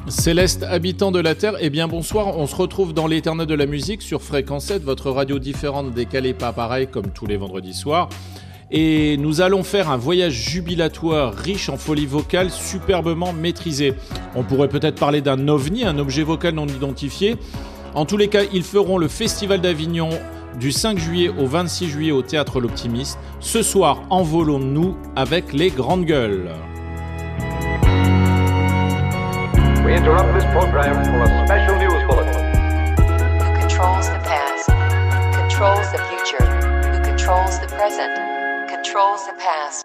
Céleste, habitant de la Terre, eh bien bonsoir, on se retrouve dans l'éternel de la musique sur Fréquence 7, votre radio différente, décalée pas pareil comme tous les vendredis soirs. Et nous allons faire un voyage jubilatoire riche en folie vocale, superbement maîtrisé. On pourrait peut-être parler d'un ovni, un objet vocal non identifié. En tous les cas, ils feront le Festival d'Avignon du 5 juillet au 26 juillet au Théâtre L'Optimiste. Ce soir, envolons-nous avec les grandes gueules. We interrupt this program for a special news bulletin. Who controls the past, controls the future, who controls the present, controls the past.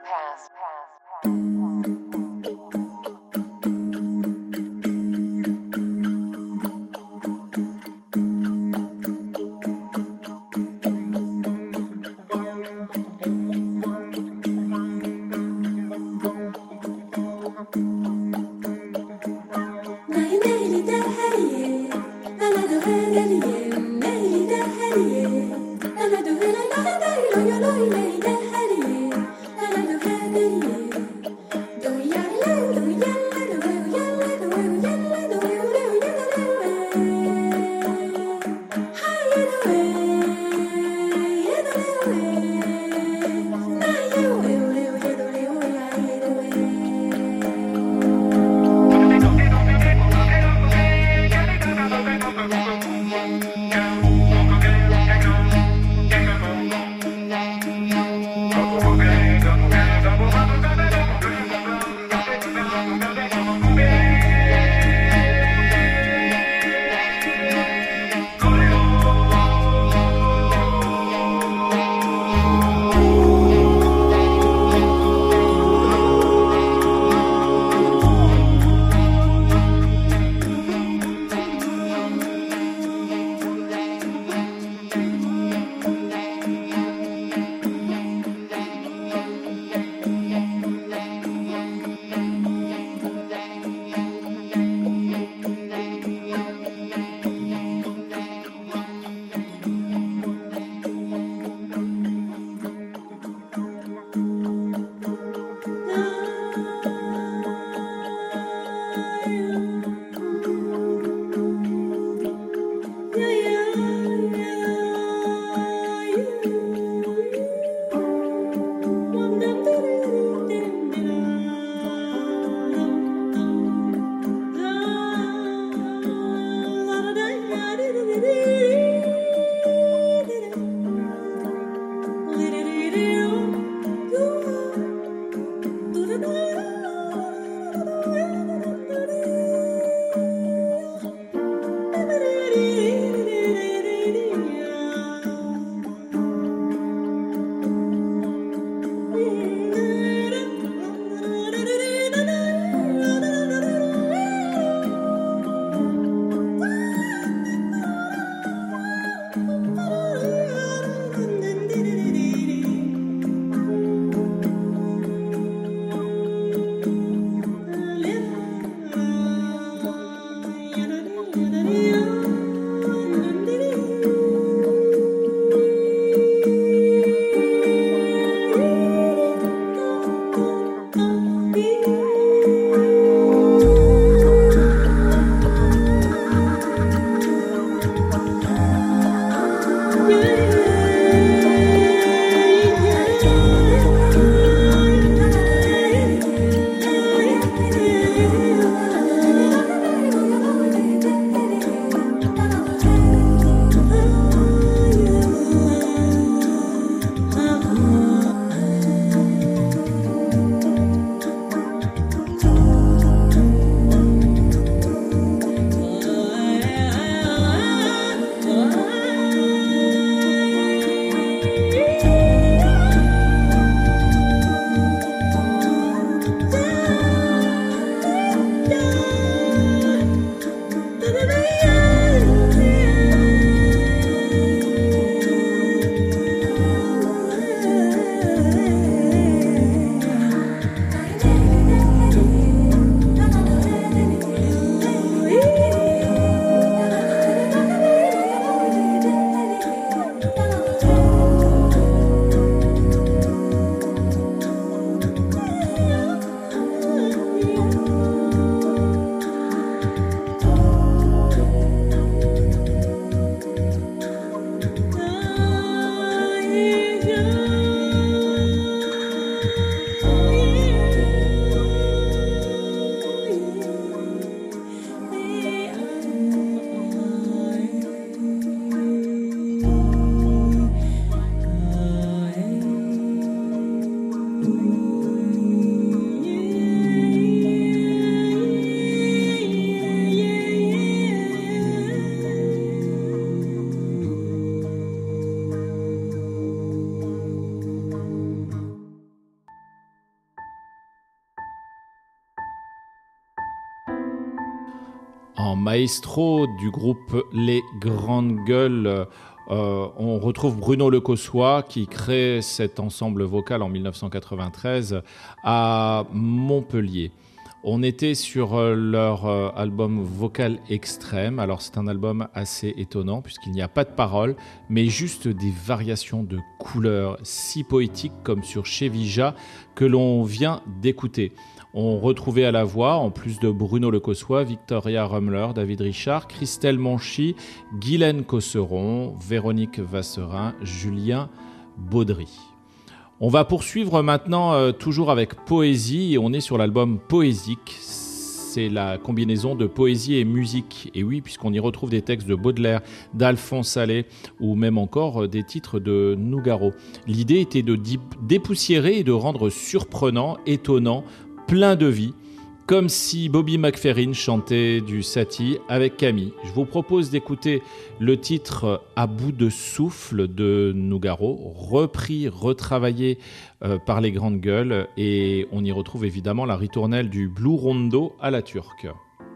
En maestro du groupe Les Grandes Gueules, on retrouve Bruno Lecossois qui crée cet ensemble vocal en 1993 à Montpellier. On était sur leur album Vocal Extrême. Alors c'est un album assez étonnant puisqu'il n'y a pas de paroles, mais juste des variations de couleurs si poétiques comme sur Chevija que l'on vient d'écouter. On retrouvait à la voix, en plus de Bruno Lecossois, Victoria Rummler, David Richard, Christelle Monchy, Guylaine Cosseron, Véronique Vasserin, Julien Baudry. On va poursuivre maintenant toujours avec poésie et on est sur l'album Poésique. C'est la combinaison de poésie et musique. Et oui, puisqu'on y retrouve des textes de Baudelaire, d'Alphonse Allais ou même encore des titres de Nougaro. L'idée était de dépoussiérer et de rendre surprenant, étonnant, plein de vie, comme si Bobby McFerrin chantait du Satie avec Camille. Je vous propose d'écouter le titre « À bout de souffle » de Nougaro, repris, retravaillé par les Grandes Gueules, et on y retrouve évidemment la ritournelle du Blue Rondo à la turque.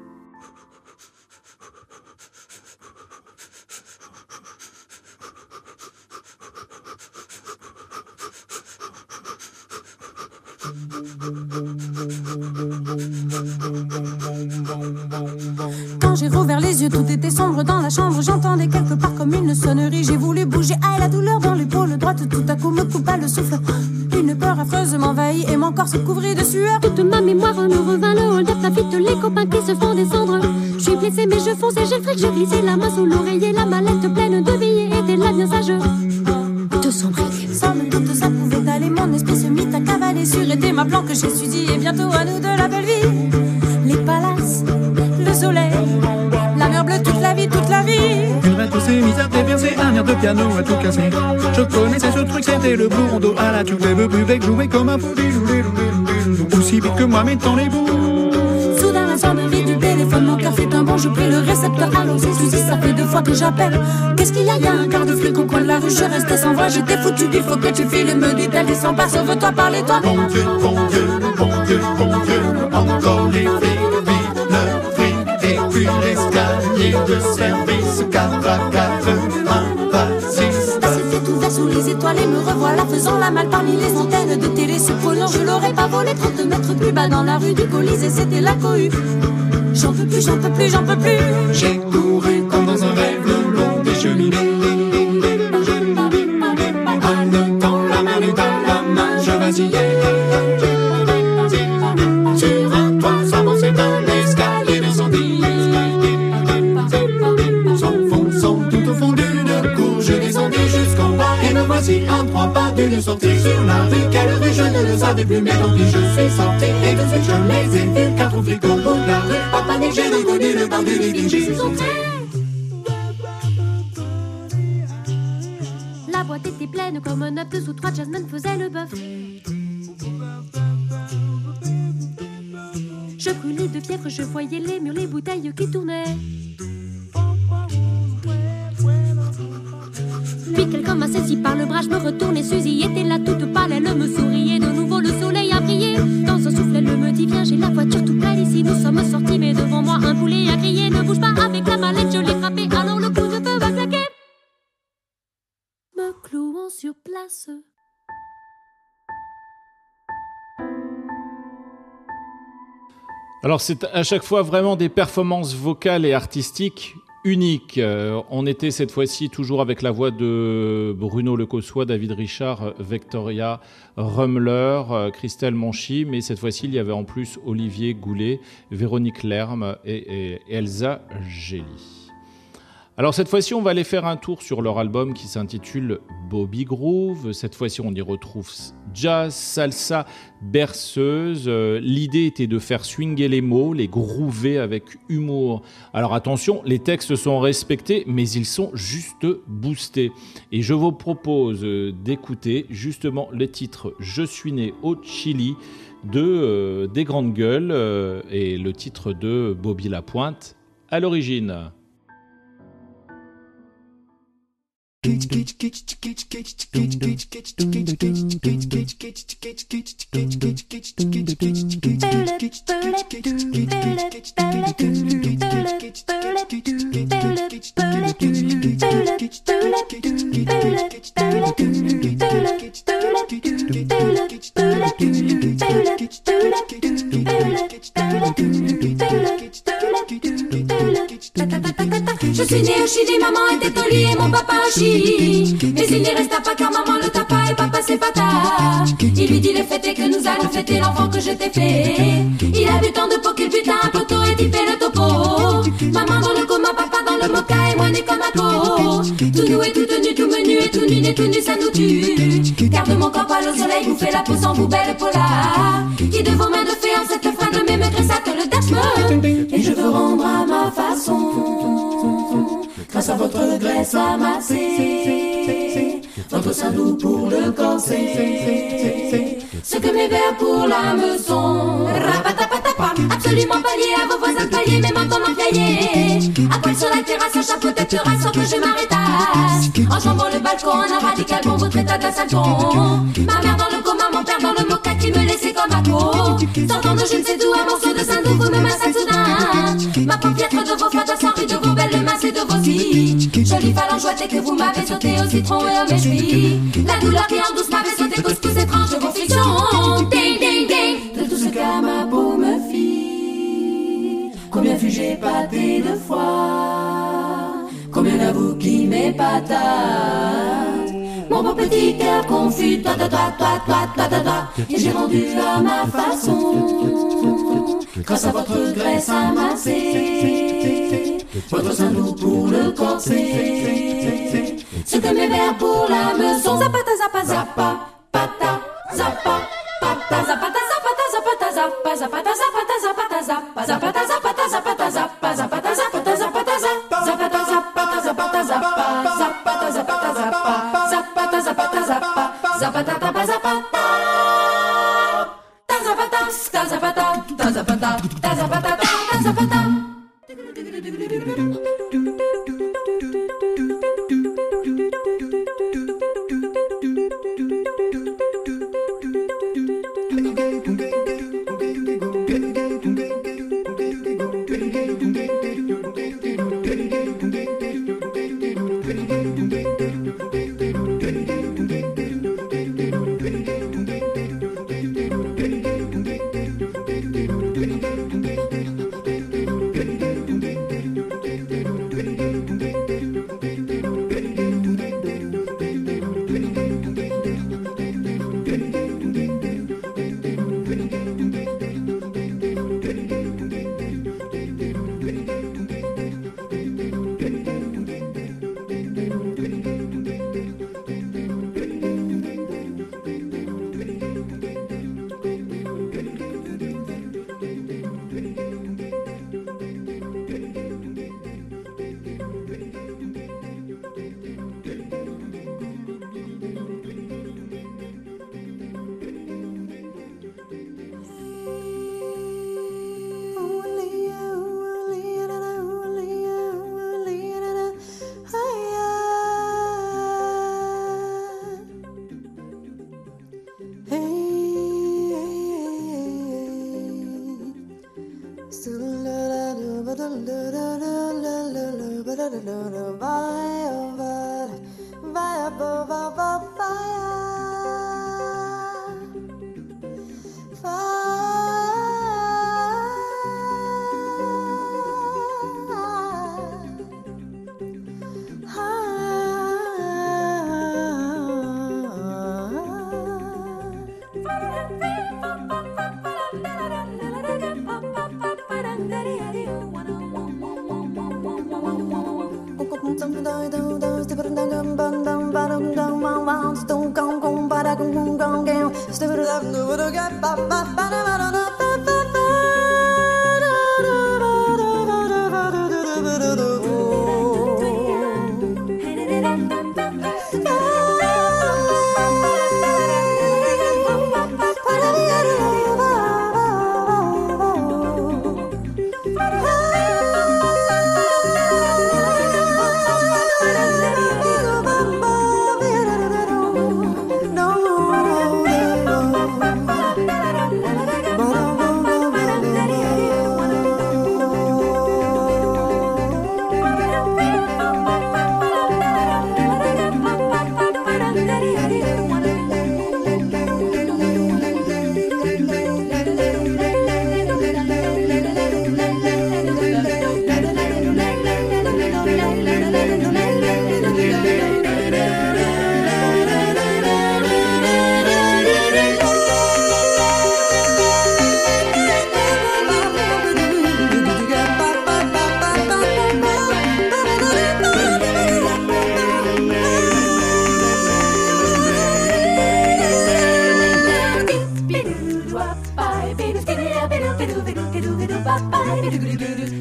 Quand j'ai rouvert les yeux, tout était sombre dans la chambre. J'entendais quelque part comme une sonnerie. J'ai voulu bouger, ah, la douleur dans l'épaule droite tout à coup me coupa le souffle. Une peur affreuse m'envahit et mon corps se couvrit de sueur. Toute ma mémoire me revint, le hold-up, la fuite, les copains qui se font descendre. Je suis blessé mais je fonçais, j'ai le fric, j'ai glissé la main sous l'oreiller. La mallette pleine de billets était là bien sage. 200 briques. Sans le doute ça pouvait aller, mon esprit se mit à cavaler sur était ma plan que j'ai suivi. Et bientôt à nous de la belle vie. Les palaces, le soleil, la mer bleue toute la vie, toute la vie. Une retrousse s'est mise à déverser, un air de piano à tout casser. Je connaissais ce truc, c'était le Blue Rondo à la turque. Les plus bec jouait comme un fou, aussi vite que moi mettant les bouts. Soudain la sonnerie du téléphone, mon cœur fait un bond, je pris le récepteur. Allô, c'est Suzy, ça fait 2 fois que j'appelle. Qu'est-ce qu'il y a un quart de flic au coin de la rue, je restais sans voix, j'étais foutu, il faut que tu files, me dit-elle, descends pas, sauve-toi, parlez-toi. Bon Dieu, bon Dieu, bon Dieu, bon Dieu, encore les flics, le fric, et puis l'escalier de service, 4 à 4, 1, 26. C'était ouvert sous les étoiles et me revoilà faisant la malle parmi les antennes de télé surprenant. Je l'aurais pas volé 30 mètres plus bas dans la rue du Colisée, c'était la cohue. J'en peux plus, j'en peux plus, j'en peux plus. J'ai couru comme dans un rêve le long des cheminées. Haletant la main et dans la main, je vacillais. Sur un toit, s'avançait un escalier d'incendie. S'enfonçant tout au fond d'une cour, je descendis jusqu'en bas. Et me voici à 3 pas d'une sortie sur la rue. Quelle rue, je ne le savais plus, mais tant pis, je suis sorti. Et de suite, je les ai vus, 4 flics au bout de la rue. Pas panique, j'ai reconnu le bar du living, j'y suis entré. La boîte était pleine comme un œuf, 2 ou 3 jazzmen faisaient le bœuf. Je brûlais de fièvre, je voyais les murs, les bouteilles qui tournaient. Puis quelqu'un m'a saisi par le bras, je me retournais, Suzy était là toute pâle, elle me souriait, de nouveau le soleil a brillé. Dans un souffle, elle me dit viens, j'ai la voiture toute pleine ici, nous sommes sortis, mais devant moi un poulet a crié, ne bouge pas avec la mallette, je l'ai frappé, alors le coup de feu va claquer. Me clouant sur place. Alors c'est à chaque fois vraiment des performances vocales et artistiques uniques. On était cette fois-ci toujours avec la voix de Bruno Lecossois, David Richard, Victoria Rummler, Christelle Monchy, mais cette fois-ci il y avait en plus Olivier Goulet, Véronique Lerme et Elsa Gély. Alors cette fois-ci, on va aller faire un tour sur leur album qui s'intitule Bobby Groove. Cette fois-ci, on y retrouve jazz, salsa, berceuse. L'idée était de faire swinger les mots, les groover avec humour. Alors attention, les textes sont respectés, mais ils sont juste boostés. Et je vous propose d'écouter justement le titre « Je suis né au Chili » des Grandes Gueules et le titre de Bobby Lapointe à l'origine. suis née au Chili, maman était au lit et mon papa aussi. Mais il n'y resta pas car maman le tapa et papa c'est patard. Il lui dit les fêtes et que nous allons fêter l'enfant que je t'ai fait. Il a bu tant de pot qu'il buta un poteau et il fait le topo. Maman dans le coma, papa dans le mocha et moi né comme un pot. Tout nu et tout tenu, tout menu et tout nu, né tout nu, ça nous tue. Garde mon corps pâle au soleil, vous fait la peau sans vous belle polar. Qui de vos mains de fait en cette fin de mai me graisse que le dachme. Et je veux rendre à ma façon, grâce à votre graisse amassée, votre sein doux pour le corset, ce que mes vers pour l'âme sont. Rapatapatapa, absolument pas lié à vos voisins de palier, mes mains en cahier. À poil sur la terrasse, un chapeau tête race, sans que je m'arrêtasse. En jambant le balcon, un radical bon votre état d'assalton. Ma mère dans le coma, mon père dans le mocha qui me laissait comme à peau. Sortant de je ne sais d'où, un morceau de sein doux, vous me massez soudain. Ma paupière de vos froides sans rue, de vos belles mains et de vos cils. Jolie phalange joie que vous m'avez sauté au citron et au méchoui. La douleur qui en douce m'avait sauté couscous étrange de vos fictions. Ding ding ding, de tout ce qu'à ma peau me fit. Combien fus-je épaté de foi, combien d'avou qui m'épatate. Mon beau petit cœur confus, toi, et j'ai rendu à ma façon, grâce à votre graisse amassée, votre sein doux pour le corset, ce que mes vers pour l'âme sont. Zapata, zappa, zappa, pata, zappa, pata, zapata, zapata, zapata, zappa, zapata, zapata, zapata, zappa, zapata, zapata, zapata, zappa, zapata, zapata, zapata, zappa, zapata, zapata, zapata, zappa, zapata, zapata, zappa, zapata, zapata, zappa, zapata, zapata, zappa. Tazapata, tazapata, tazapata, tazapata, tazapata.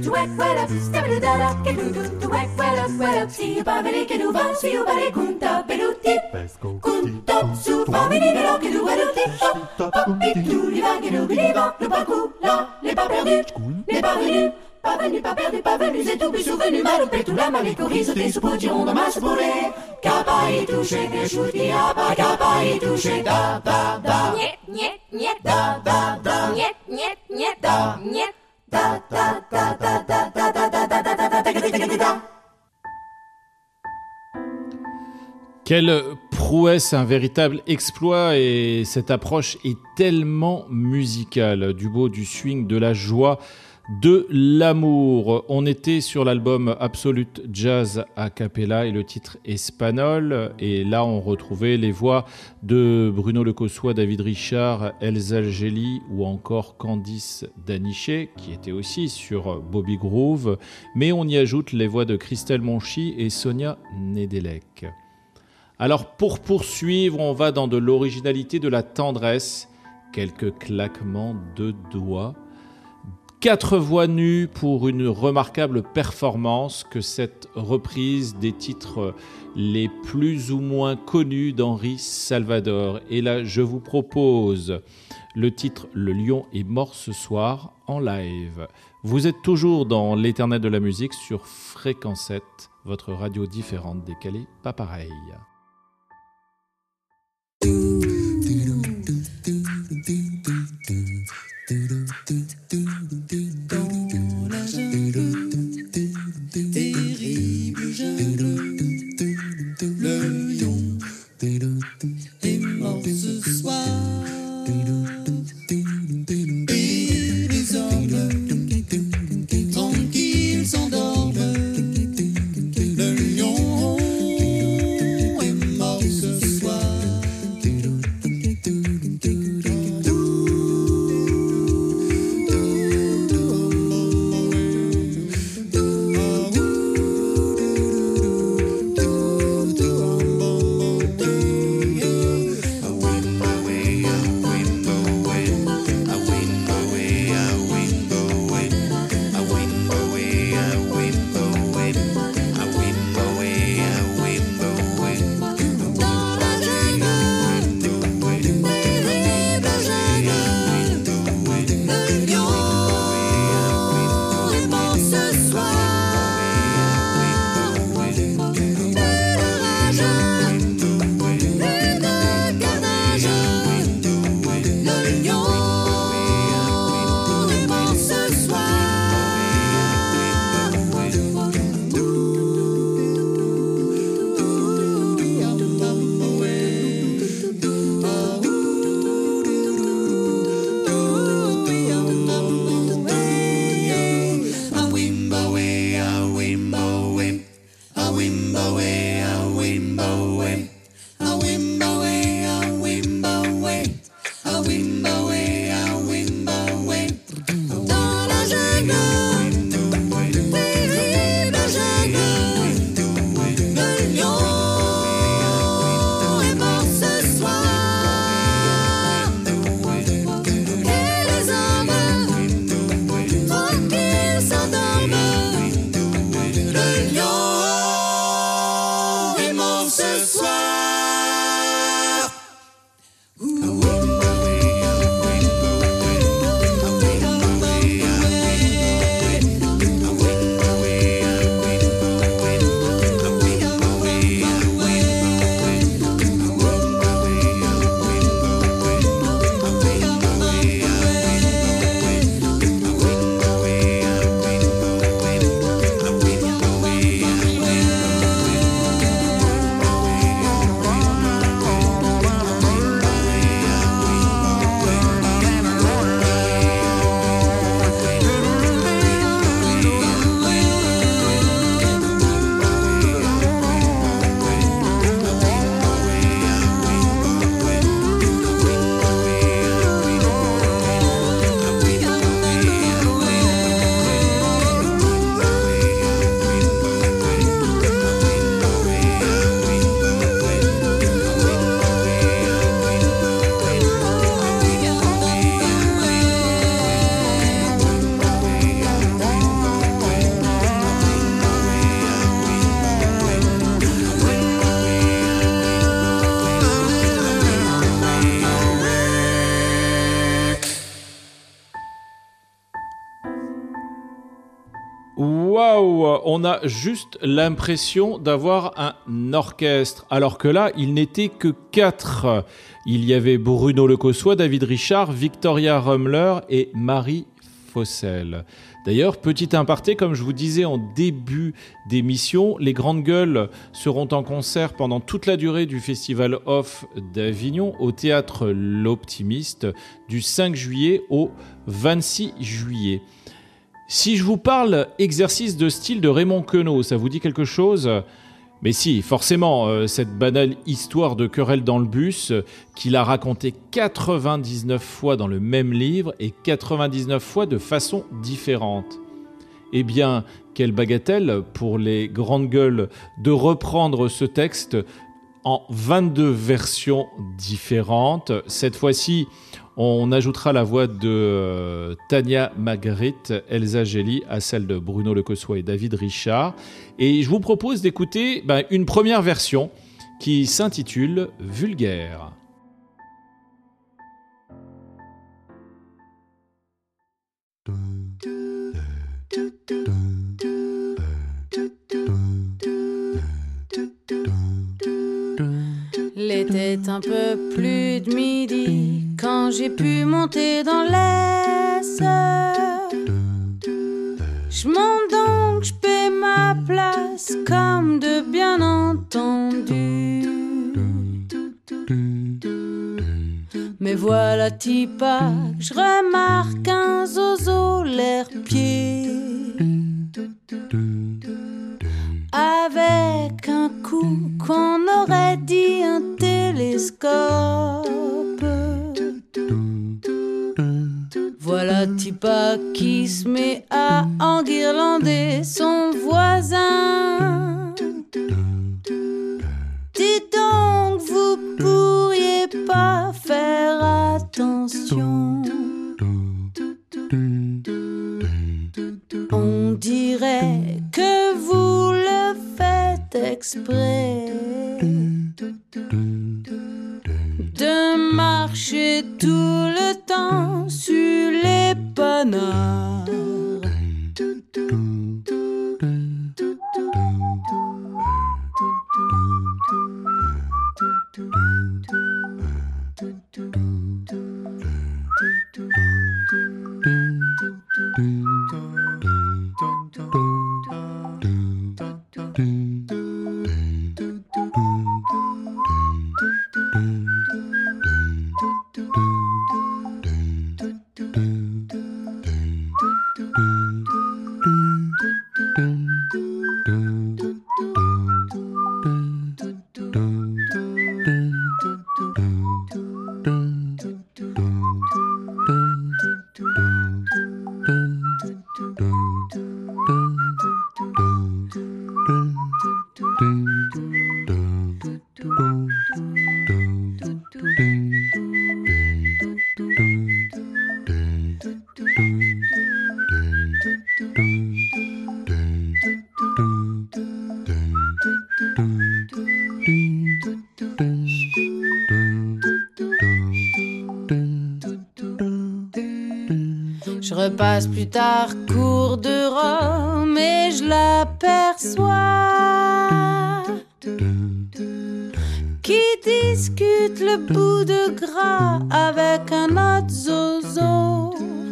to wet, wet up, stabby da da, get to wet, wet up, see you babby, get to va, see you babby, kunta, peluti, kunta, su, babby, get to wet up, papi, tout, les vagues, et l'oubli-va, le parcours, là, les pas perdus, les pas venus. Pas venus, pas perdus, pas venus et tout plus souvenus. Maloupé, tout la malécorise, des soupes diront dans ma soupoulée. Capa y touché, des choutis à pas, capa y touché, da da da. Niet, niet, da da da. Niet, niet, niet, da, niet, da da da da da da da da da da da da da. Quelle prouesse, un véritable exploit, et cette approche est tellement musicale, du beau, du swing, de la joie, de l'amour. On était sur l'album Absolute Jazz a cappella et le titre Espagnol, et là on retrouvait les voix de Bruno Lecossois, David Richard, Elsa Algeli ou encore Candice Daniché, qui était aussi sur Bobby Groove, mais on y ajoute les voix de Christelle Monchy et Sonia Nedelec. Alors pour poursuivre, on va dans de l'originalité, de la tendresse, quelques claquements de doigts, 4 voix nues pour une remarquable performance que cette reprise des titres les plus ou moins connus d'Henri Salvador. Et là, je vous propose le titre « Le lion est mort ce soir » en live. Vous êtes toujours dans l'éternel de la musique sur Fréquence 7, votre radio différente, décalée, pas pareil. Dans la jungle, terrible jungle, le lion est mort ce soir. Et les hommes tranquilles s'endorment. Le lion est mort ce soir. Waouh, on a juste l'impression d'avoir un orchestre, alors que là, il n'était que 4. Il y avait Bruno Lecossois, David Richard, Victoria Rummler et Marie Fossel. D'ailleurs, petit aparté, comme je vous disais en début d'émission, les Grandes Gueules seront en concert pendant toute la durée du Festival Off d'Avignon au Théâtre L'Optimiste du 5 juillet au 26 juillet. Si je vous parle exercice de style de Raymond Queneau, ça vous dit quelque chose ? Mais si, forcément, cette banale histoire de querelle dans le bus qu'il a racontée 99 fois dans le même livre et 99 fois de façon différente. Eh bien, quelle bagatelle pour les Grandes Gueules de reprendre ce texte en 22 versions différentes. Cette fois-ci, on ajoutera la voix de Tania Magritte, Elsa Gelli à celle de Bruno Lecossois et David Richard. Et je vous propose d'écouter une première version qui s'intitule « Vulgaire ». Il était un peu plus de midi quand j'ai pu monter dans l'Est. Je monte donc, je paie ma place comme de bien entendu. Mais voilà Tipa, je remarque un zozo l'air pied. Avec un coup qu'on aurait dit un télescope. Voilà Tipa qui se met à enguirlander son voisin. Dites donc, vous pourriez pas faire attention. On dirait que vous le faites exprès de marcher tout le temps sur les panards. Je repasse plus tard cours de Rome et je l'aperçois qui discute le bout de gras avec un autre zozo.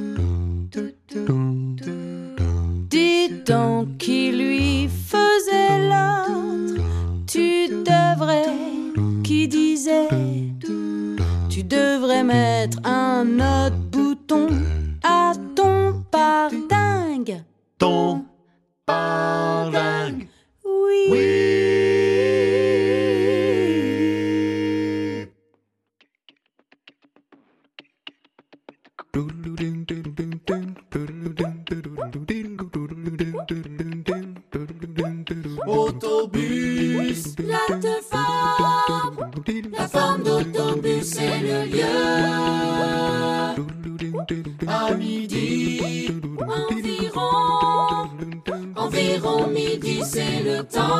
Dites donc qui lui faisait l'autre. Tu devrais, qui disait, tu devrais mettre un autre bouton à ton pardingue. Ton pardingue. Oui. Autobus, la forme d'autobus, c'est le lieu. à midi, Environ midi, c'est le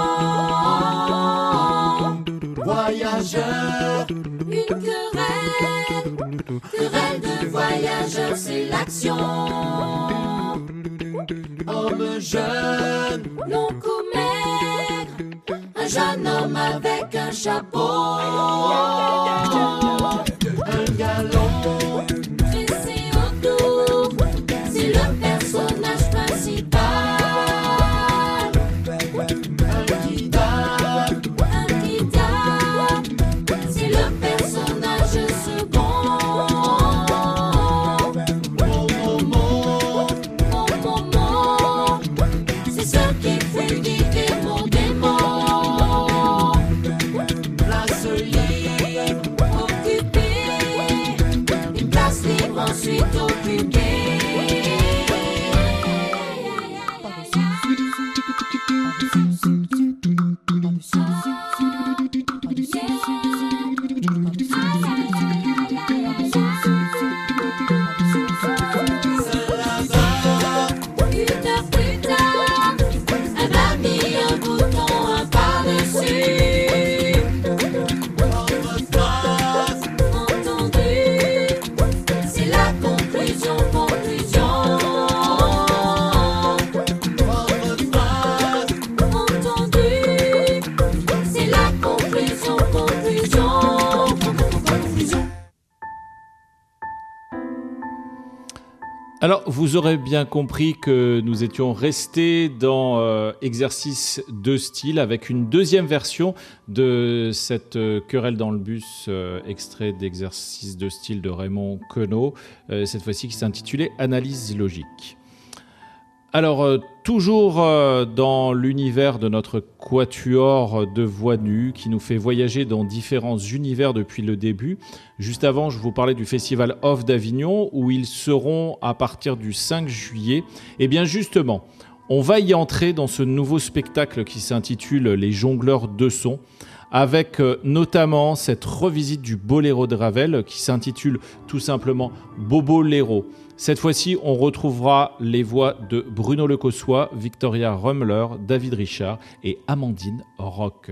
temps. voyageurs, Une querelle de voyageurs, c'est l'action. homme jeune, long cou maigre, un jeune homme avec un chapeau. un galon, Tressé autour, c'est le personnage principal. un guitare, Un guitare, c'est le personnage second. mon moment, Mon moment, c'est ce qui fait guider mon démon. place libre, Occupé, une place libre ensuite occupée. Une heure plus tard, elle m'a mis un bouton, un par-dessus. Entendu, c'est la conclusion, conclusion. Entendu, c'est la conclusion, conclusion. Alors, vous aurez bien compris que nous étions restés dans exercice de style avec une deuxième version de cette querelle dans le bus, extrait d'exercice de style de Raymond Queneau, cette fois-ci qui s'intitulait Analyse logique. Alors, toujours dans l'univers de notre quatuor de voix nues qui nous fait voyager dans différents univers depuis le début. Juste avant, je vous parlais du Festival Off d'Avignon où ils seront à partir du 5 juillet. Et bien justement, on va y entrer dans ce nouveau spectacle qui s'intitule Les Jongleurs de Sons, avec notamment cette revisite du boléro de Ravel qui s'intitule tout simplement Boboléro. Cette fois-ci, on retrouvera les voix de Bruno Lecossois, Victoria Rummler, David Richard et Amandine Rock.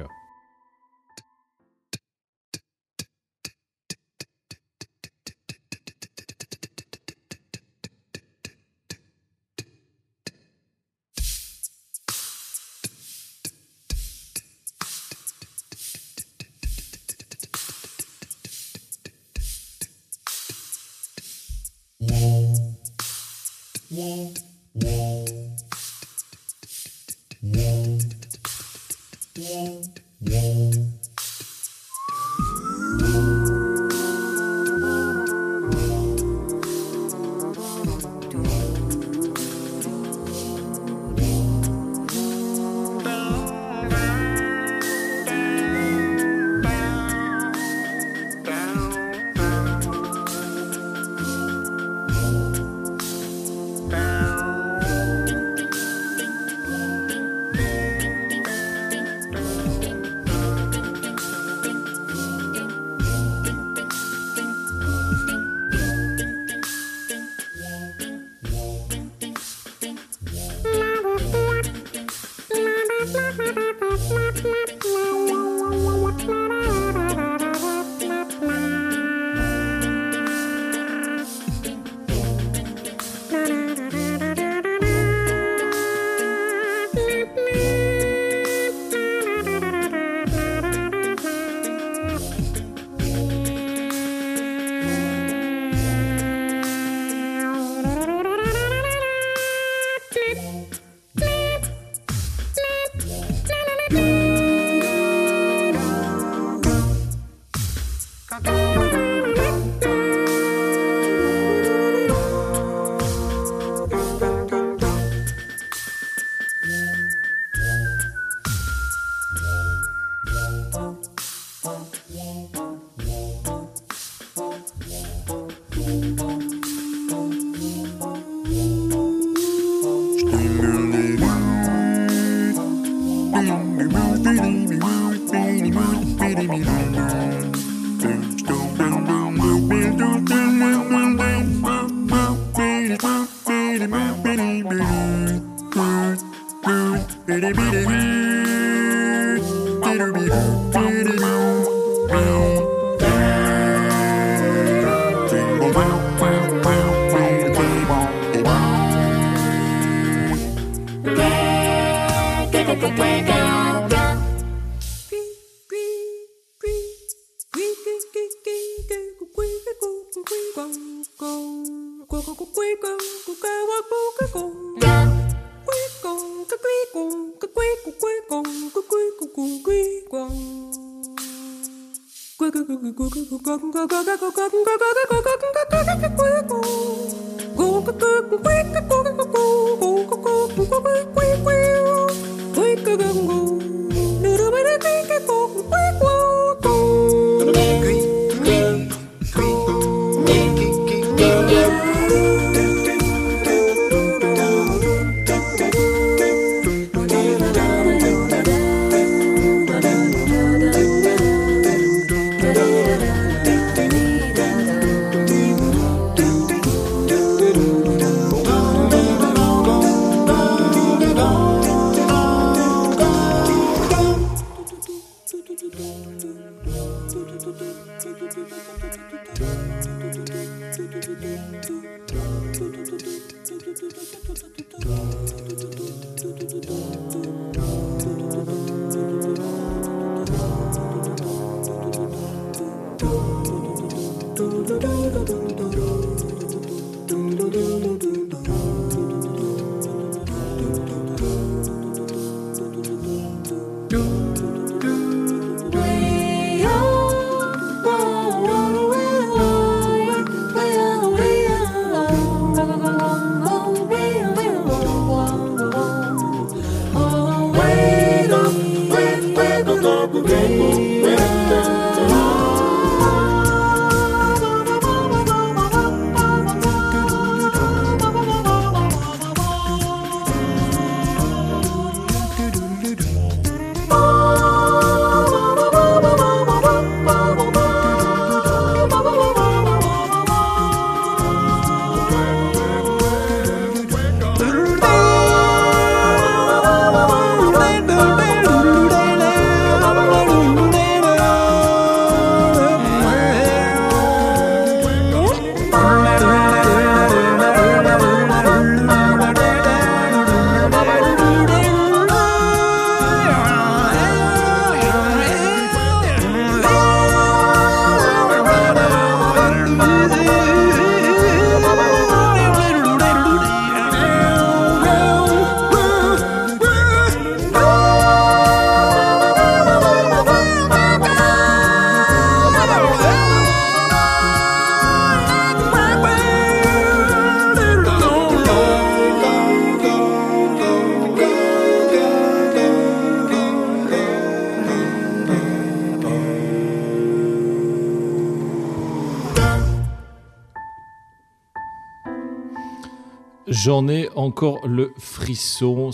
J'en ai encore le frisson,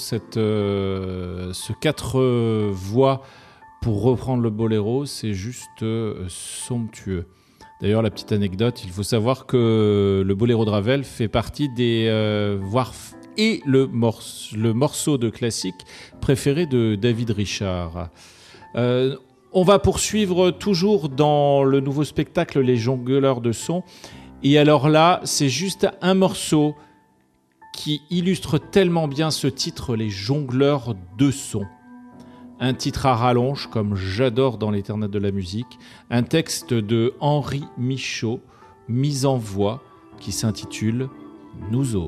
ce 4 voix pour reprendre le boléro, c'est juste somptueux. D'ailleurs, la petite anecdote, il faut savoir que le boléro de Ravel fait partie des voire et le morceau de classique préféré de David Richard. On va poursuivre toujours dans le nouveau spectacle Les Jongleurs de Sons. Et alors là, c'est juste un morceau qui illustre tellement bien ce titre, Les Jongleurs de Sons. Un titre à rallonge, comme j'adore dans l'éternel de la musique. Un texte de Henri Michaud, mis en voix, qui s'intitule « Nous autres ».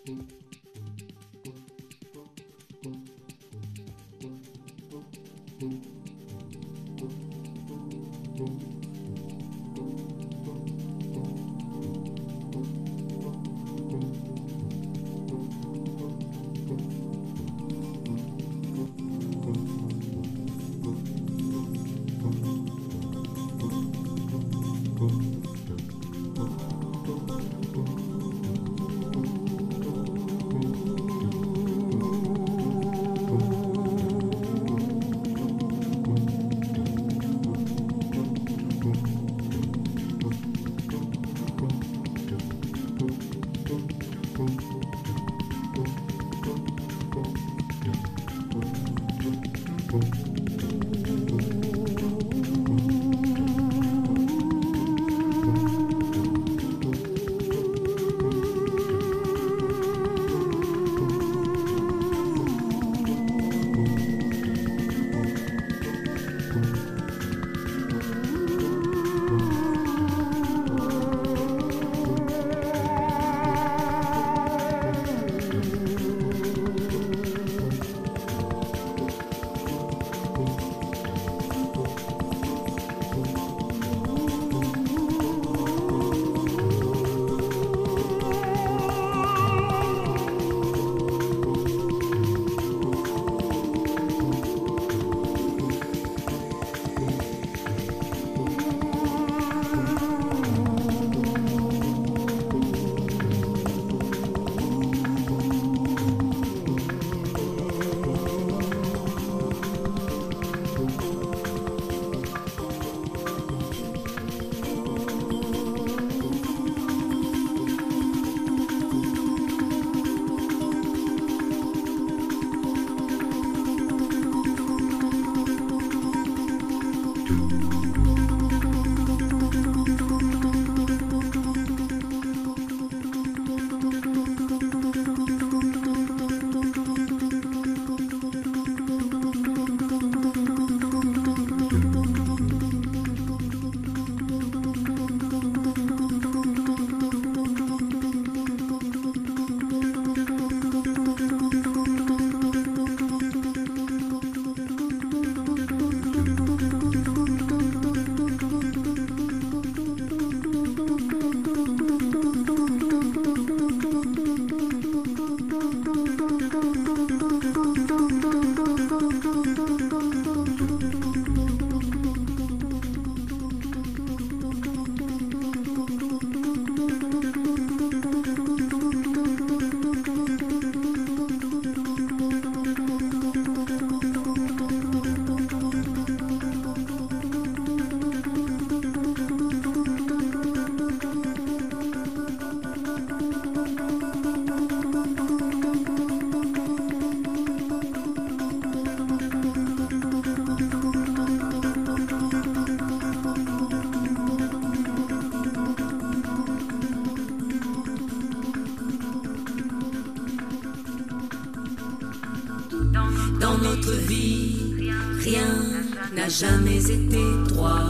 Dans notre vie, rien n'a jamais été droit,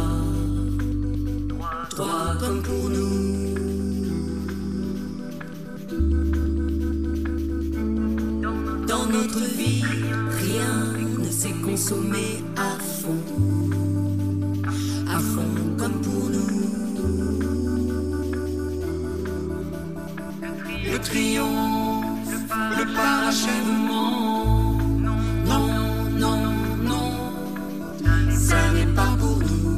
droit comme pour nous. Dans notre vie, rien ne s'est consommé à fond comme pour nous. Le triomphe, le parachèvement, non, non, non, ça n'est pas pour nous.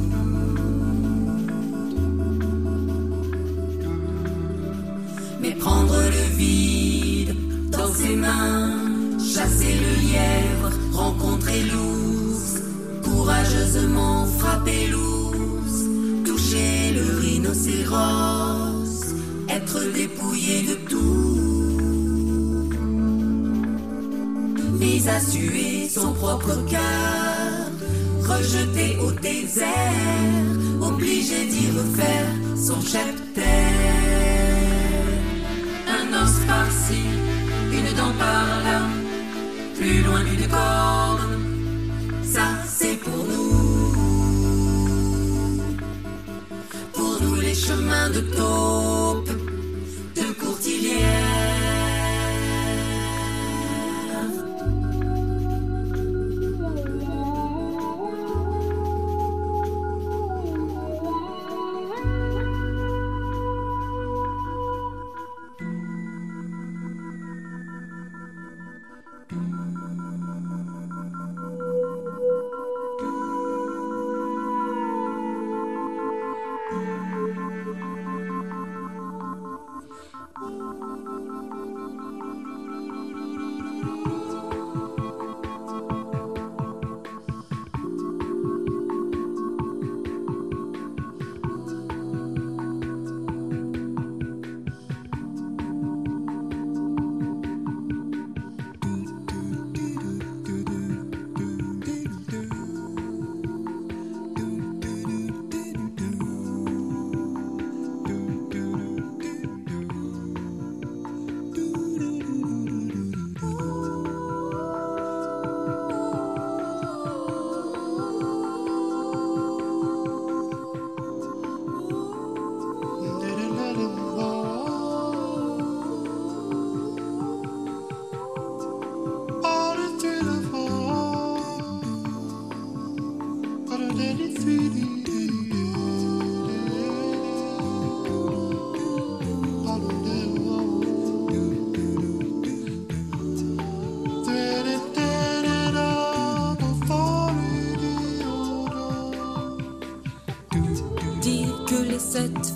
Mais prendre le vide dans ses mains, chasser le lièvre, rencontrer l'ours, courageusement frapper l'ours, toucher le rhinocéros, être dépouillé de tout, mis à suer son propre cœur, rejeté au désert, obligé d'y refaire son cheptel. Un os par-ci, une dent par-là, plus loin d'une corne, ça c'est pour nous. Pour nous les chemins de taupe, de courtilière,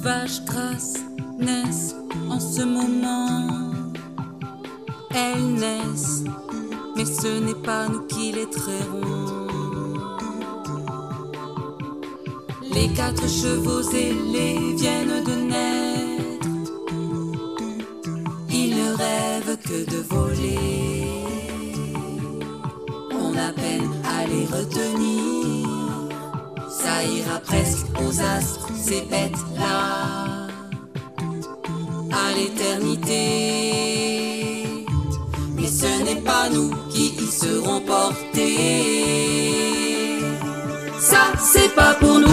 vaches grasses naissent en ce moment. Elles naissent, mais ce n'est pas nous qui les trairons. Les 4 chevaux ailés viennent de naître. Ils ne rêvent que de voler. On a peine à les retenir. Ça ira presque aux astres, ces bêtes-là, à l'éternité. Mais ce n'est pas nous qui y serons portés. Ça, c'est pas pour nous.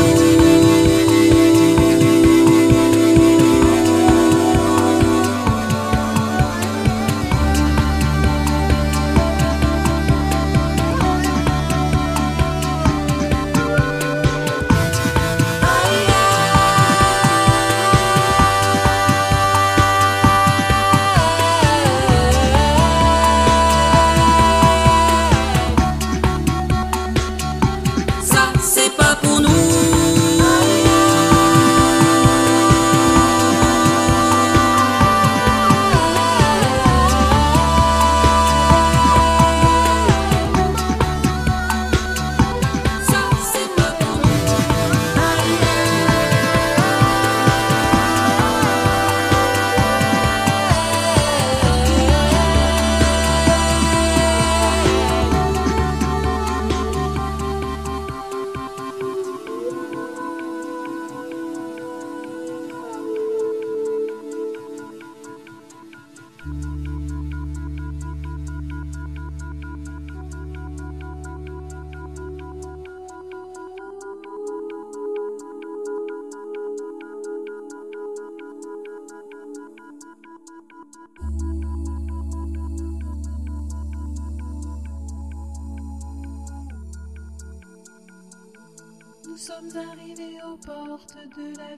Nous sommes arrivés aux portes de la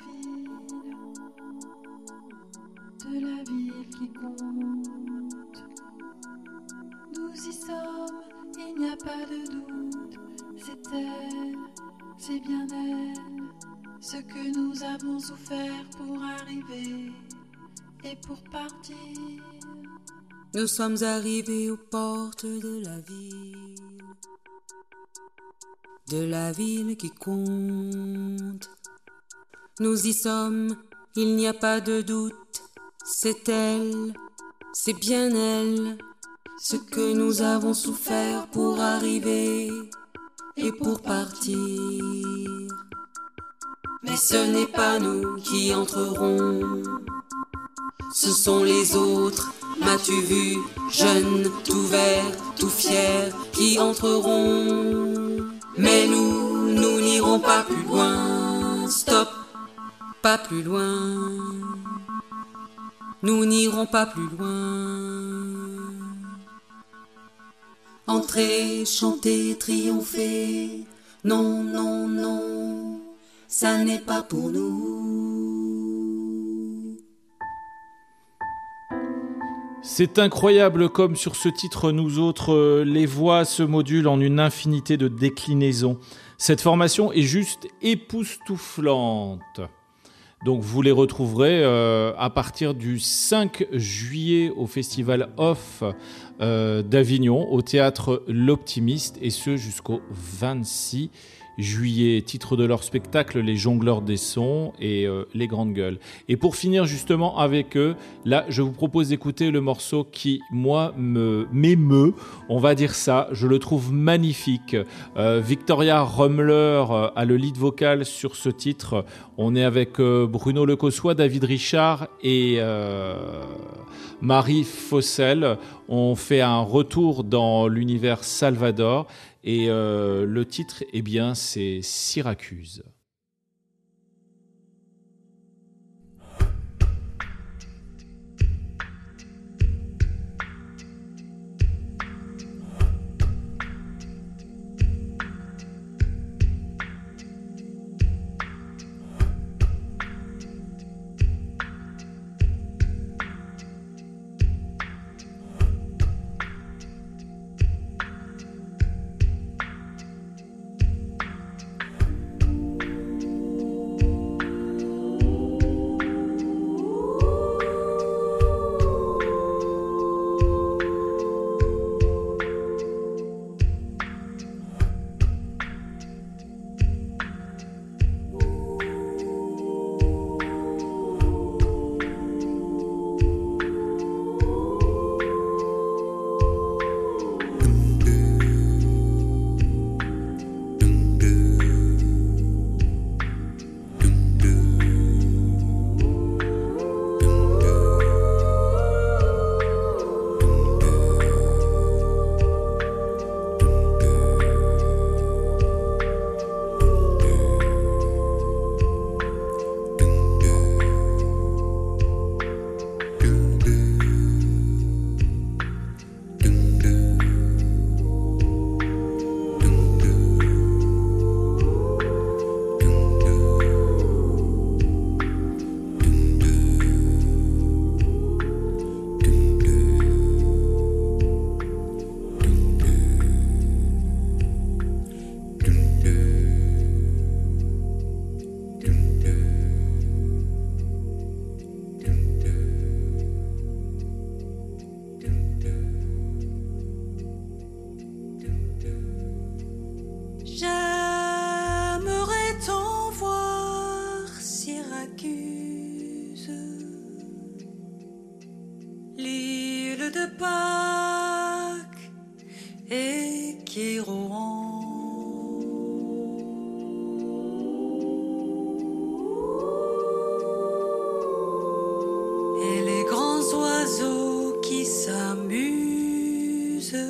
ville qui compte. Nous y sommes, il n'y a pas de doute, c'est elle, c'est bien elle, ce que nous avons souffert pour arriver et pour partir. Nous sommes arrivés aux portes de la ville qui compte. Nous y sommes, il n'y a pas de doute, c'est elle, c'est bien elle, ce que nous avons souffert pour arriver et pour partir. Mais ce n'est pas nous qui entrerons, ce sont les autres. M'as-tu vu, jeune, tout vert, tout fier, qui entreront. Mais nous n'irons pas plus loin. Stop, pas plus loin. Nous n'irons pas plus loin. Entrer, chanter, triompher. Non, non, non, ça n'est pas pour nous. C'est incroyable comme sur ce titre, nous autres, les voix se modulent en une infinité de déclinaisons. Cette formation est juste époustouflante. Donc vous les retrouverez à partir du 5 juillet au Festival Off d'Avignon, au Théâtre L'Optimiste, et ce jusqu'au 26 juillet. Titre de leur spectacle, Les Jongleurs des Sons et Les Grandes Gueules. Et pour finir justement avec eux, là je vous propose d'écouter le morceau qui, moi, m'émeut, on va dire ça, je le trouve magnifique. Victoria Rummler a le lead vocal sur ce titre. On est avec Bruno Lecossois, David Richard et Marie Fossel. On fait un retour dans l'univers Salvador. Et le titre, eh bien, c'est Syracuse. ville de Pâques et Kérouan. Et les grands oiseaux qui s'amusent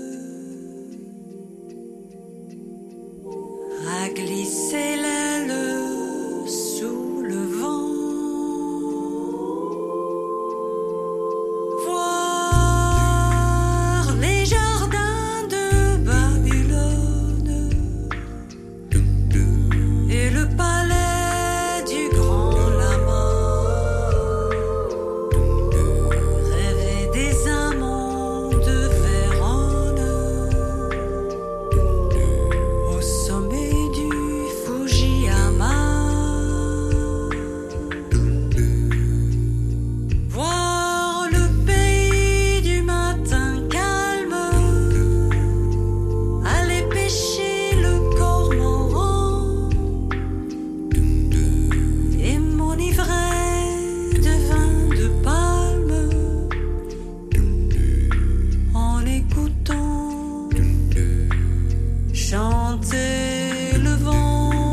à glisser l'aile sous le vent. Voir les jardins de Babylone et le palais du grand lama. Rêver des amants de Vérone au sommet du Fujiyama. Voir le pays du matin calme, aller pêcher le cormoran et m'enivrer de vin de palme en écoutant chanter le vent.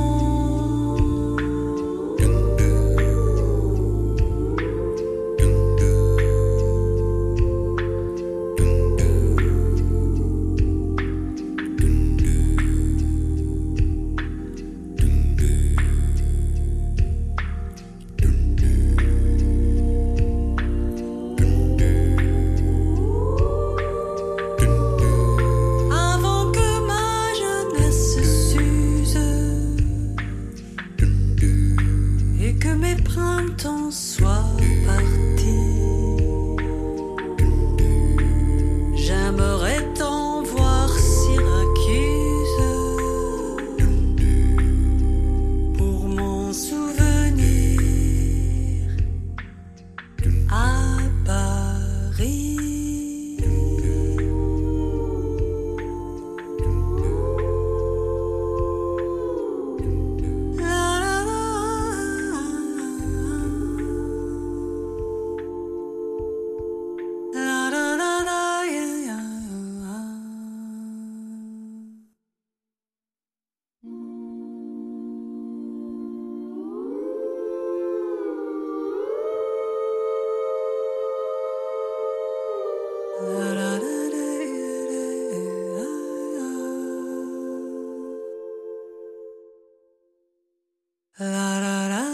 Avant que ma jeunesse s'use et que mes printemps soient partis, j'aimerais tant voir Syracuse pour m'en souvenir à Paris. La la la. La la la la, yeah, yeah. La la la la, la la la,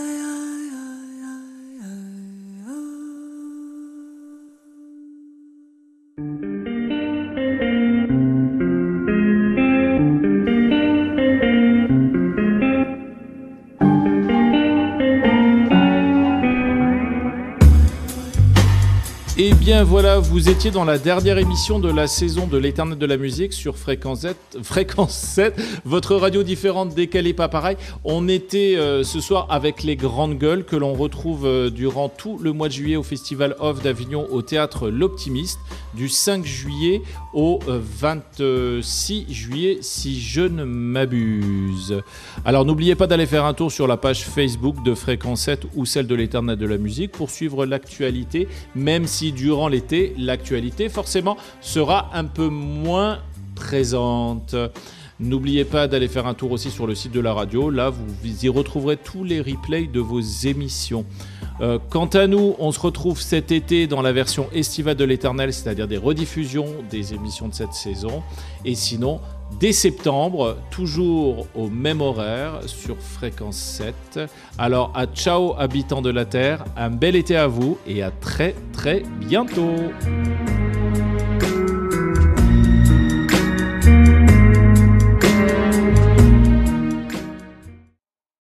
Et bien voilà, vous étiez dans la dernière émission de la saison de l'Éternel de la musique sur Fréquence 7, votre radio différente, décalée pas pareil. On était ce soir avec les Grandes Gueules que l'on retrouve durant tout le mois de juillet au Festival Off d'Avignon au théâtre L'Optimiste, du 5 juillet au 26 juillet si je ne m'abuse. Alors n'oubliez pas d'aller faire un tour sur la page Facebook de Fréquence 7 ou celle de l'Éternel de la musique pour suivre l'actualité, même si durant l'été, l'actualité forcément sera un peu moins présente. N'oubliez pas d'aller faire un tour aussi sur le site de la radio. Là, vous y retrouverez tous les replays de vos émissions. Quant à nous, on se retrouve cet été dans la version estivale de l'Éternel, c'est-à-dire des rediffusions des émissions de cette saison. Et sinon, dès septembre, toujours au même horaire sur Fréquence 7. Alors, à ciao habitants de la Terre, un bel été à vous et à très très bientôt.